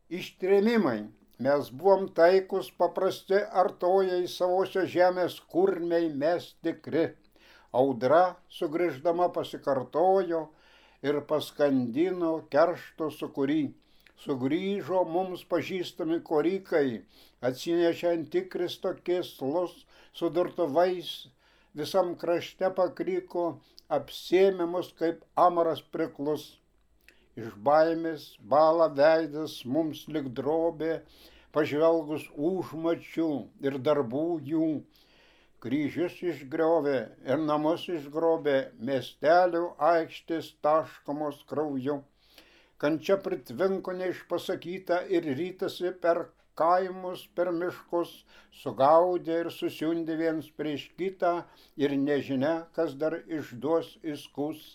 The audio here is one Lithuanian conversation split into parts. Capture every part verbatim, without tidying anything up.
Ištrėmimai. Mes buvom taikus paprasti artojai savosios žemės kurmiai mes tikri. Audra sugrįždama pasikartojo ir paskandino keršto sūkurį. Sugrįžo mums pažįstami korikai, atsinešė antikristo kėslus su durtuvais, visam krašte pakryko, apsėmė mus kaip amaras priklus. Iš baimės bąla veidas mums lik drobė, pažvelgus užmačių ir darbų jų. Kryžius išgriovė ir namus išgrobė, miestelių aikštės taškomos krauju. Kančia pritvinko neišpasakyta ir rytasi per kaimus, per miškus, sugaudė ir susiundė viens prieš kitą ir nežinia, kas dar išduos įskus.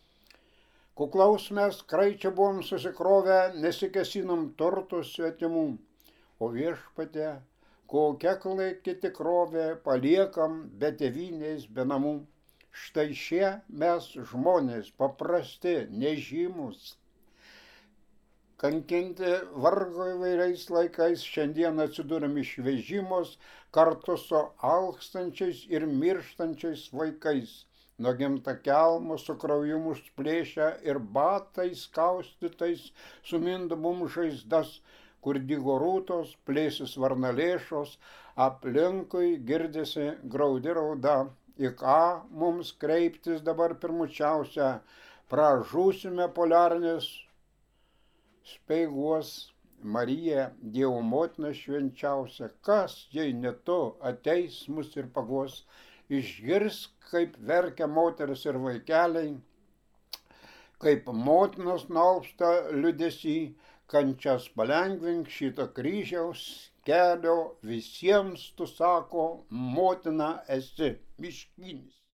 Kuklaus mes kraičia buvom susikrovę, nesikesinom turtų svetimų, o Viešpatie, kokia klaiki tikrovė, paliekam be tėvynės, be namų. Štai šie mes žmonės, paprasti, nežymus, kankinti vargo įvairiais laikais, šiandien atsidūrėm išvežimus kartu su alkstančiais ir mirštančiais vaikais. Nuo gimta kelmo su krauju užplėšę ir batais kaustytais sumindo mums žaizdas, kur dygo rūtos, plėsis varnalėšos, aplinkui girdisi graudi rauda. Į ką mums kreiptis dabar pirmučiausia, pražūsime poliarnės speiguos. Marija, Dievo motina švenčiausia, kas, jei ne tu, ateis mus ir paguos. Išgirs, kaip verkia moteris ir vaikeliai, kaip motinos nualpsta liūdesy, kančias palengvink šito kryžiaus kelio, visiems tu sako, motina esi miškinis.